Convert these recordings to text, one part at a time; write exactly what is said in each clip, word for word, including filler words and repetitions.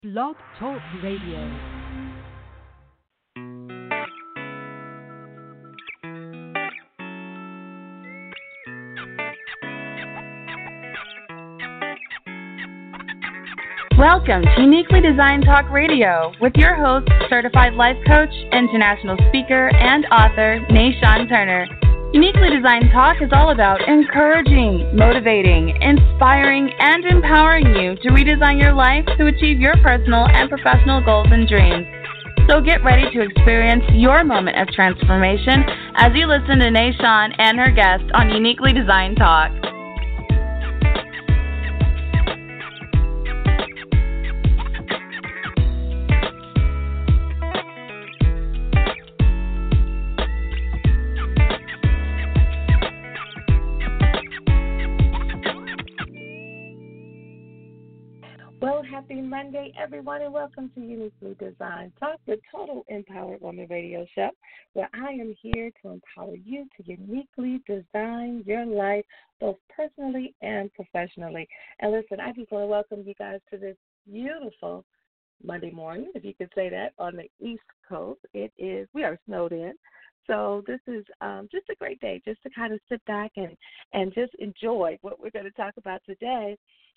Blog Talk Radio. Welcome to Uniquely Designed Talk Radio with your host, certified life coach, international speaker, and author, Nashawn Turner. Uniquely Designed Talk is all about encouraging, motivating, inspiring, and empowering you to redesign your life to achieve your personal and professional goals and dreams. So get ready to experience your moment of transformation as you listen to Nashawn and her guest on Uniquely Designed Talk. Well, happy Monday, everyone, and welcome to Uniquely Designed Talk, the Total Empowered Woman Radio Show, where I am here to empower you to uniquely design your life, both personally and professionally. And listen, I just want to welcome you guys to this beautiful Monday morning, if you could say that, on the East Coast. It is, we are snowed in. So this is um, just a great day just to kind of sit back and, and just enjoy what we're going to talk about today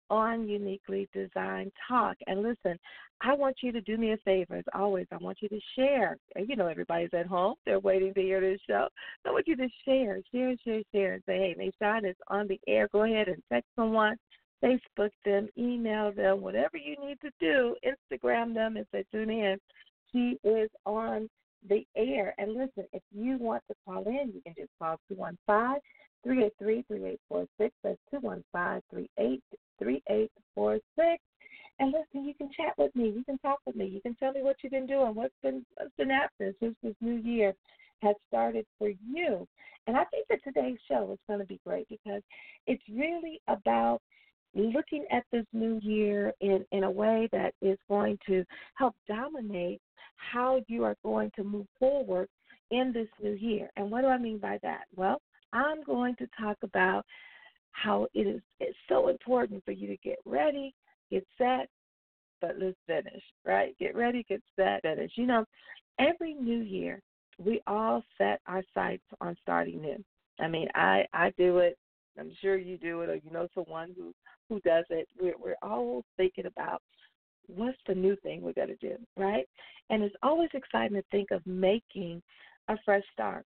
on Uniquely Designed Talk. And listen, I want you to do me a favor. As always, I want you to share. You know, everybody's at home. They're waiting to hear this show. So I want you to share, share, share, share, and say, hey, Nashawn is on the air. Go ahead and text someone, Facebook them, email them, whatever you need to do, Instagram them and say, tune in. She is on the air. And listen, if you want to call in, you can just call two one five, three eight three, three eight four six. That's two one five, three eight three eight four six. And listen, you can chat with me. You can talk with me. You can tell me what you've been doing, what's been what's been happening since this new year has started for you. And I think that today's show is going to be great because it's really about looking at this new year in, in a way that is going to help dominate how you are going to move forward in this new year. And what do I mean by that? Well, I'm going to talk about how it is it's so important for you to get ready, get set, but let's finish, right? Get ready, get set, finish. You know, every new year, we all set our sights on starting new. I mean, I, I do it. I'm sure you do it, or you know someone who, who does it. We're, we're all thinking about what's the new thing we're going to do, right? And it's always exciting to think of making a fresh start.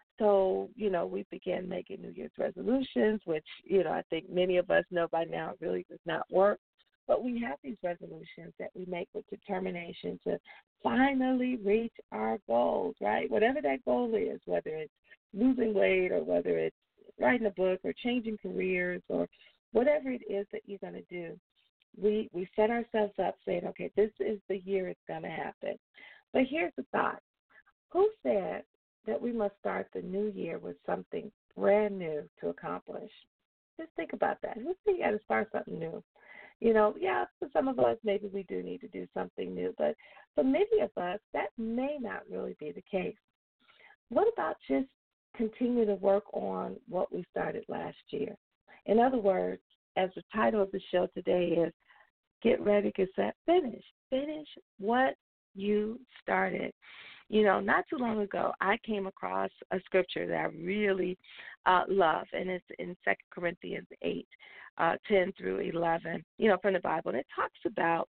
So, you know, we began making New Year's resolutions, which, you know, I think many of us know by now it really does not work. But we have these resolutions that we make with determination to finally reach our goals, right? Whatever that goal is, whether it's losing weight or whether it's writing a book or changing careers or whatever it is that you're going to do, we, we set ourselves up saying, okay, this is the year it's going to happen. But here's the thought. Who said that we must start the new year with something brand new to accomplish? Just think about that. Who said you got to start something new? You know, yeah, for some of us, maybe we do need to do something new, but for many of us, that may not really be the case. What about just continue to work on what we started last year? In other words, as the title of the show today is, Get Ready, Get Set, Finish. Finish what you started. You know, not too long ago, I came across a scripture that I really uh, love, and it's in Second Corinthians eight, uh, ten through eleven, you know, from the Bible. And it talks about,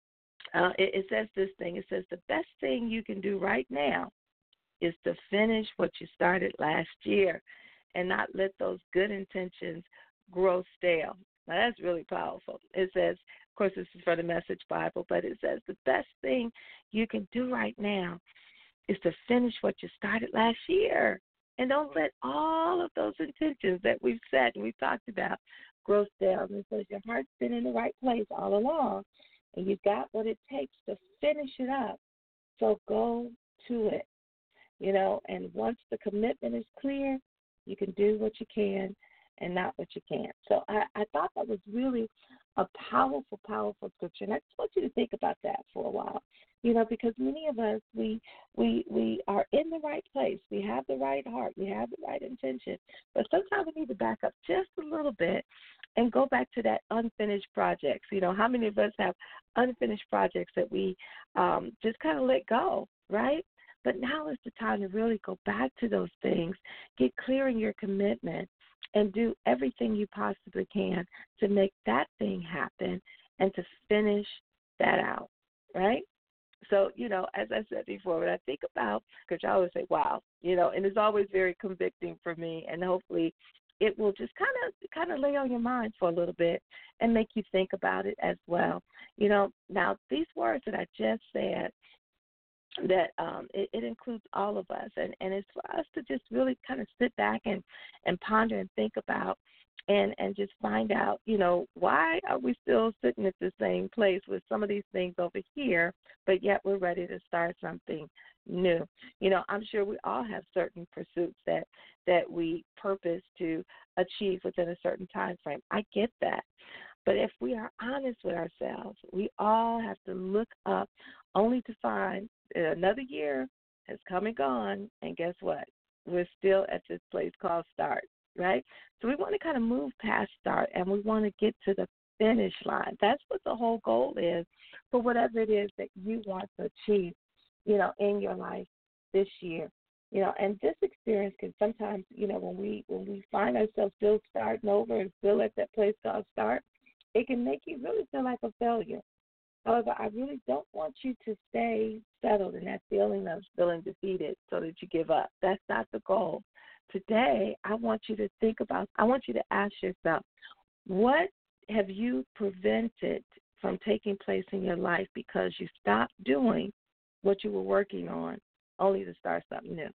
uh, it, it says this thing, it says the best thing you can do right now is to finish what you started last year and not let those good intentions grow stale. Now, that's really powerful. It says, of course, this is for the Message Bible, but it says the best thing you can do right now is to finish what you started last year. And don't let all of those intentions that we've set and we've talked about grow stale. And it says your heart's been in the right place all along, and you've got what it takes to finish it up. So go to it, you know, and once the commitment is clear, you can do what you can and not what you can't. So I, I thought that was really a powerful, powerful scripture. And I just want you to think about that for a while, you know, because many of us, we we we are in the right place. We have the right heart. We have the right intention. But sometimes we need to back up just a little bit and go back to that unfinished projects. You know, how many of us have unfinished projects that we um, just kind of let go, right? But now is the time to really go back to those things, get clear in your commitment, and do everything you possibly can to make that thing happen and to finish that out, right? So, you know, as I said before, when I think about, because I always say, wow, you know, and it's always very convicting for me, and hopefully it will just kind of kind of lay on your mind for a little bit and make you think about it as well. You know, now these words that I just said, that um, it, it includes all of us, and, and it's for us to just really kind of sit back and, and ponder and think about and, and just find out, you know, why are we still sitting at the same place with some of these things over here, but yet we're ready to start something new. You know, I'm sure we all have certain pursuits that, that we purpose to achieve within a certain time frame. I get that. But if we are honest with ourselves, we all have to look up only to find that another year has come and gone, and guess what? We're still at this place called start, right? So we want to kind of move past start, and we want to get to the finish line. That's what the whole goal is for whatever it is that you want to achieve, you know, in your life this year. You know, and this experience can sometimes, you know, when we when we find ourselves still starting over and still at that place called start, it can make you really feel like a failure. However, I really don't want you to stay settled in that feeling of feeling defeated so that you give up. That's not the goal. Today, I want you to think about, I want you to ask yourself, what have you prevented from taking place in your life because you stopped doing what you were working on only to start something new?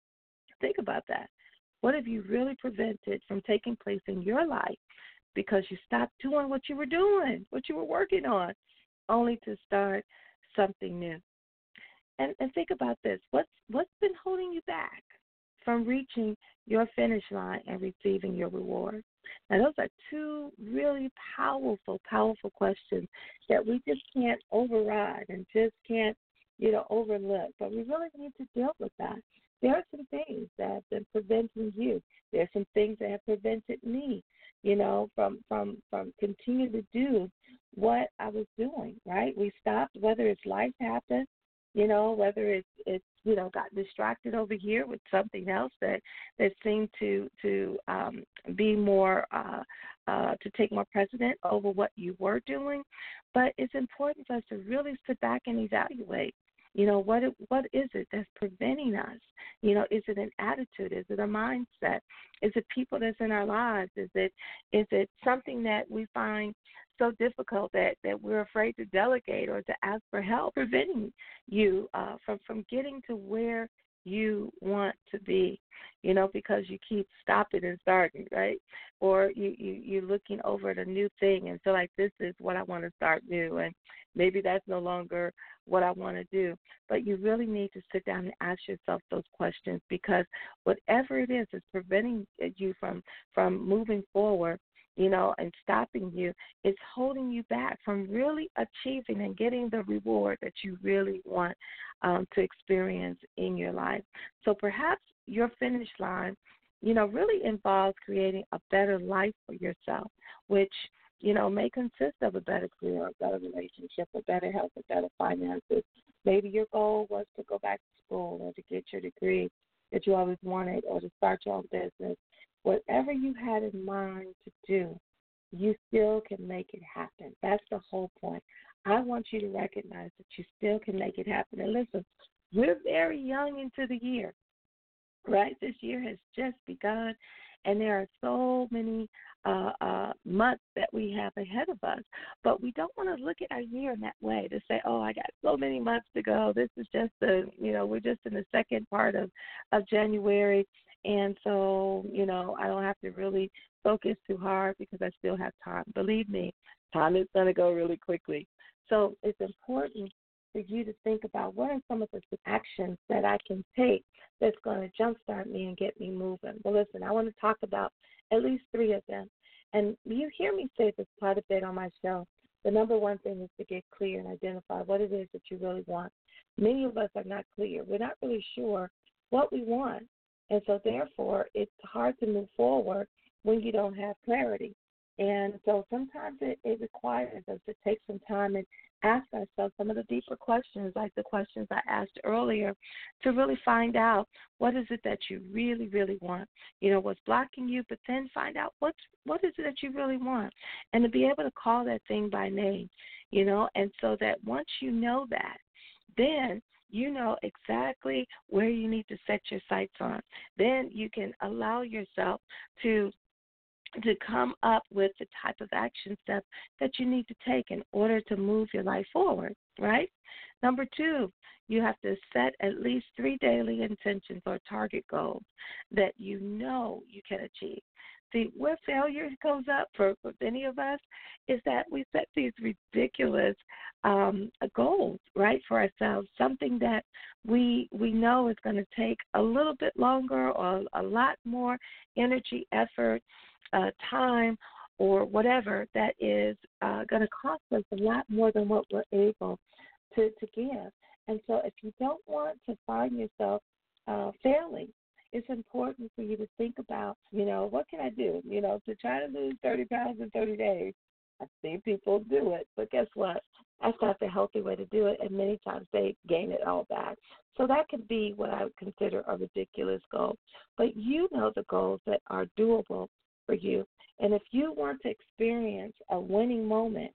Think about that. What have you really prevented from taking place in your life because you stopped doing what you were doing, what you were working on, only to start something new? And, and think about this. What's what's been holding you back from reaching your finish line and receiving your reward? Now, those are two really powerful, powerful questions that we just can't override and just can't, you know, overlook. But we really need to deal with that. There are some things that have been preventing you. There are some things that have prevented me, you know, from from from continuing to do what I was doing, right? We stopped, whether it's life happened, you know, whether it's, it's you know, got distracted over here with something else that, that seemed to, to um, be more, uh, uh, to take more precedent over what you were doing. But it's important for us to really sit back and evaluate. You know, what it, what is it that's preventing us? You know, is it an attitude? Is it a mindset? Is it people that's in our lives? Is it is it something that we find so difficult that, that we're afraid to delegate or to ask for help, preventing you uh, from, from getting to where you want to be, you know, because you keep stopping and starting, right? Or you, you, you're looking over at a new thing and feel like this is what I want to start new, and maybe that's no longer what I want to do. But you really need to sit down and ask yourself those questions, because whatever it is is preventing you from, from moving forward, you know, and stopping you, it's holding you back from really achieving and getting the reward that you really want um, to experience in your life. So perhaps your finish line, you know, really involves creating a better life for yourself, which, you know, may consist of a better career, a better relationship, a better health, a better finances. Maybe your goal was to go back to school or to get your degree that you always wanted, or to start your own business. Whatever you had in mind to do, you still can make it happen. That's the whole point. I want you to recognize that you still can make it happen. And listen, we're very young into the year, right? This year has just begun, and there are so many uh, uh, months that we have ahead of us. But we don't want to look at our year in that way, to say, oh, I got so many months to go. This is just the, you know, we're just in the second part of, of January. And so, you know, I don't have to really focus too hard because I still have time. Believe me, time is going to go really quickly. So it's important for you to think about what are some of the actions that I can take that's going to jumpstart me and get me moving. Well, listen, I want to talk about at least three of them. And you hear me say this quite a bit on my show. The number one thing is to get clear and identify what it is that you really want. Many of us are not clear. We're not really sure what we want. And so, therefore, it's hard to move forward when you don't have clarity. And so sometimes it, it requires us to take some time and ask ourselves some of the deeper questions, like the questions I asked earlier, to really find out what is it that you really, really want. You know, what's blocking you, but then find out what's, what is it that you really want, and to be able to call that thing by name, you know, and so that once you know that, then you know exactly where you need to set your sights on. Then you can allow yourself to to come up with the type of action steps that you need to take in order to move your life forward, right? Number two, you have to set at least three daily intentions or target goals that you know you can achieve. See, where failure goes up for, for many of us is that we set these ridiculous um, goals, right, for ourselves, something that we we know is going to take a little bit longer or a lot more energy, effort, uh, time, or whatever that is uh, going to cost us a lot more than what we're able to, to give. And so if you don't want to find yourself uh, failing, it's important for you to think about, you know, what can I do? You know, to try to lose thirty pounds in thirty days. I've seen people do it, but guess what? That's not the healthy way to do it, and many times they gain it all back. So that could be what I would consider a ridiculous goal. But you know the goals that are doable for you. And if you want to experience a winning moment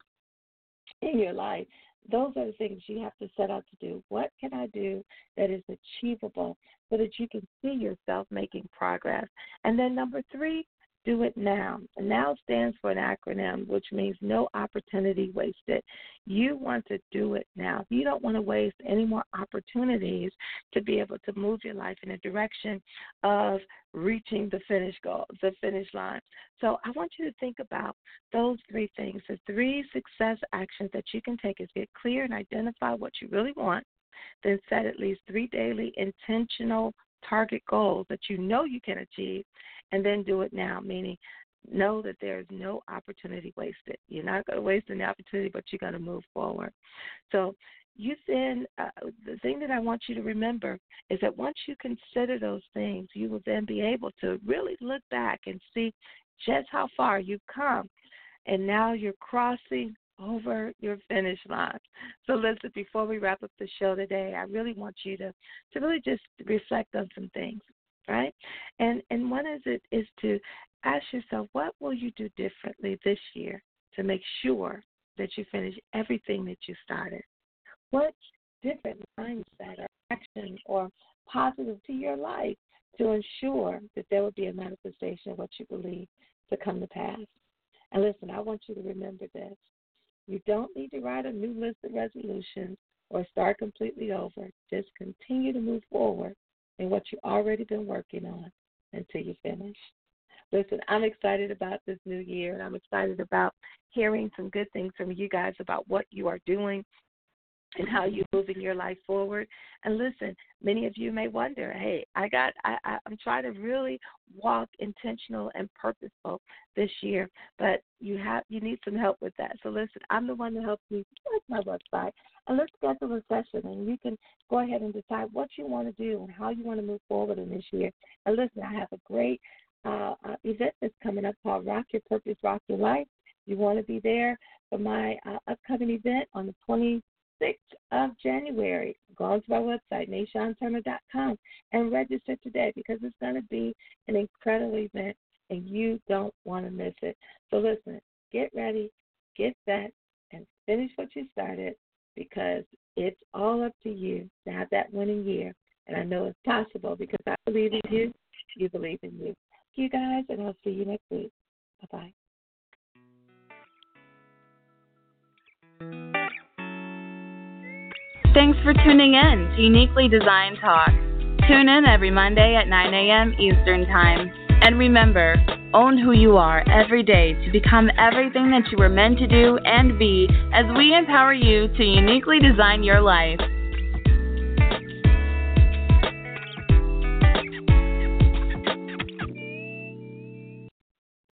in your life, those are the things you have to set out to do. What can I do that is achievable so that you can see yourself making progress? And then number three, do it now. Now stands for an acronym, which means no opportunity wasted. You want to do it now. You don't want to waste any more opportunities to be able to move your life in a direction of reaching the finish goal, the finish line. So I want you to think about those three things. The three success actions that you can take is get clear and identify what you really want, then set at least three daily intentional target goals that you know you can achieve, and then do it now, meaning know that there is no opportunity wasted. You're not going to waste any opportunity, but you're going to move forward. So you then, uh, the thing that I want you to remember is that once you consider those things, you will then be able to really look back and see just how far you've come. And now you're crossing over your finish line. So listen, before we wrap up the show today, I really want you to, to really just reflect on some things, right? And and one is it is to ask yourself, what will you do differently this year to make sure that you finish everything that you started? What different mindset or action or positive to your life to ensure that there will be a manifestation of what you believe to come to pass? And listen, I want you to remember this. You don't need to write a new list of resolutions or start completely over. Just continue to move forward in what you've already been working on until you finish. Listen, I'm excited about this new year, and I'm excited about hearing some good things from you guys about what you are doing and how you're moving your life forward. And listen, many of you may wonder, hey, I got, I, I, I'm trying to really walk intentional and purposeful this year, but you have, you need some help with that. So listen, I'm the one to help you. Here's my website, and let's schedule a session, and you can go ahead and decide what you want to do and how you want to move forward in this year. And listen, I have a great uh, uh, event that's coming up called Rock Your Purpose, Rock Your Life. You want to be there for my uh, upcoming event on the twenty-sixth of January. Go on to my website, Nashawn Turner dot com, and register today because it's going to be an incredible event, and you don't want to miss it. So listen, get ready, get set, and finish what you started because it's all up to you to have that winning year. And I know it's possible because I believe in you, you believe in you. You guys, and I'll see you next week. Bye-bye. Thanks for tuning in to Uniquely Designed Talk. Tune in every Monday at nine a.m. Eastern Time. And remember, own who you are every day to become everything that you were meant to do and be as we empower you to uniquely design your life.